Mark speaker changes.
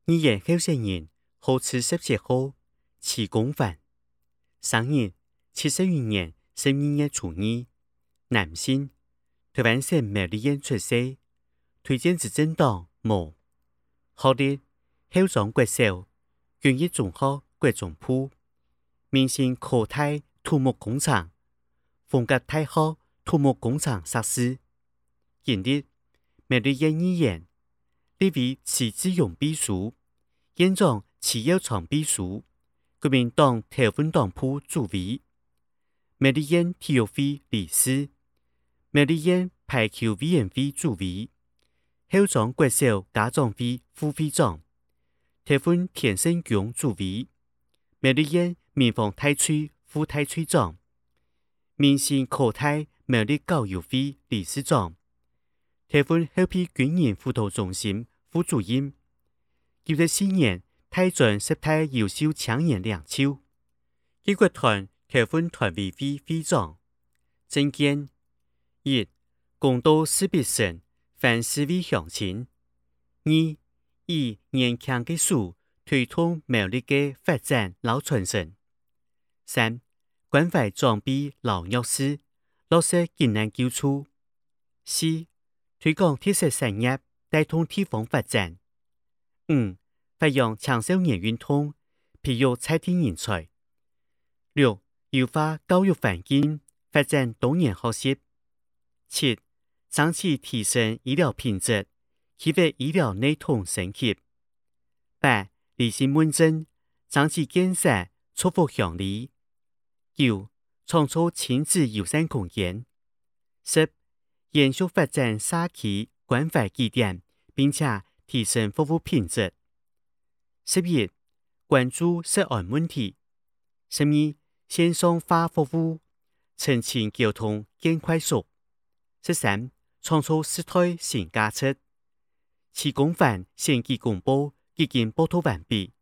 Speaker 1: 20候選人號次17號起公犯。生日72年12月初2，男性，台灣省苗栗縣出世，推薦之政黨無。學歷校長國小，軍醫中學國中部，明星科大土木工廠，逢甲大學土木工廠碩士。經歷苗栗縣議員，立為市志勇秘書，縣長徐耀昌秘書，國民黨桃園黨部主委，苗栗縣體育會理事，苗栗縣排球委員會主委，校長國小家長會副會長，桃園田勝宮主委，苗栗縣民防大區副大區長，明星科大苗栗教育會理事長，桃園後備軍人輔導中心副主任，94年大專10大優秀青年領袖，救國團桃園團委會會長。政見1. 公道自必勝，凡事為鄉親。2. 以年輕的書推動苗栗的發展和傳承。3. 關懷長輩和弱勢，落實艱難救助。4. 推廣特色產業，帶動地方發展。5. 發揚青少年運動，培育在地人才。6. 優化教育環境，發展多元學習。7. 爭取提升醫療品質，企業醫療系統升級。8. 理性問政，爭取建設造福鄉里。9. 創造親子友善空間。10. 延續發展社區關懷據點，並且提升服務品質。11. 關注食安問題。12. 線上化服務，澄清交通更快速。13. 創造時代新價值。其公犯選舉公報已經報道完畢。